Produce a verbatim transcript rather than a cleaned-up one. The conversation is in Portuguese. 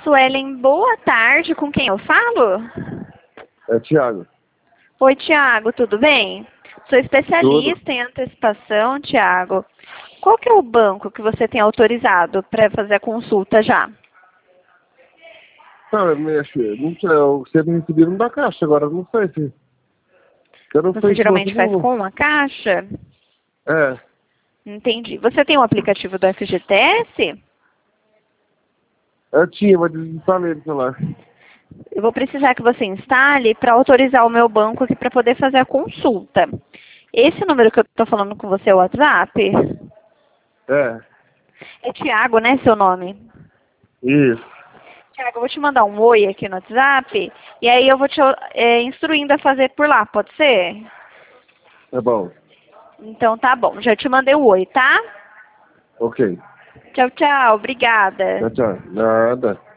Suelen, boa tarde. Com quem eu falo? É Thiago. Oi, Thiago, tudo bem? Sou especialista Tudo. em antecipação, Thiago. Qual que é o banco que você tem autorizado para fazer a consulta já? Cara, mexe, não sei, eu- você me pediram da caixa, agora eu não sei se. Eu não Você sei se geralmente você faz não. com a caixa? É, Entendi. Você tem o aplicativo do F G T S? eu tinha, mas desinstalei no celular. Eu vou precisar que você instale para autorizar o meu banco aqui para poder fazer a consulta. Esse número que eu estou falando com você é o WhatsApp? É, É Thiago, né, seu nome? isso. Thiago, eu vou te mandar um oi aqui no WhatsApp e aí eu vou te é, instruindo a fazer por lá, pode ser? É bom. Então tá bom, já te mandei o oi, tá? Ok. Tchau, tchau, obrigada. Tchau, tchau. Nada.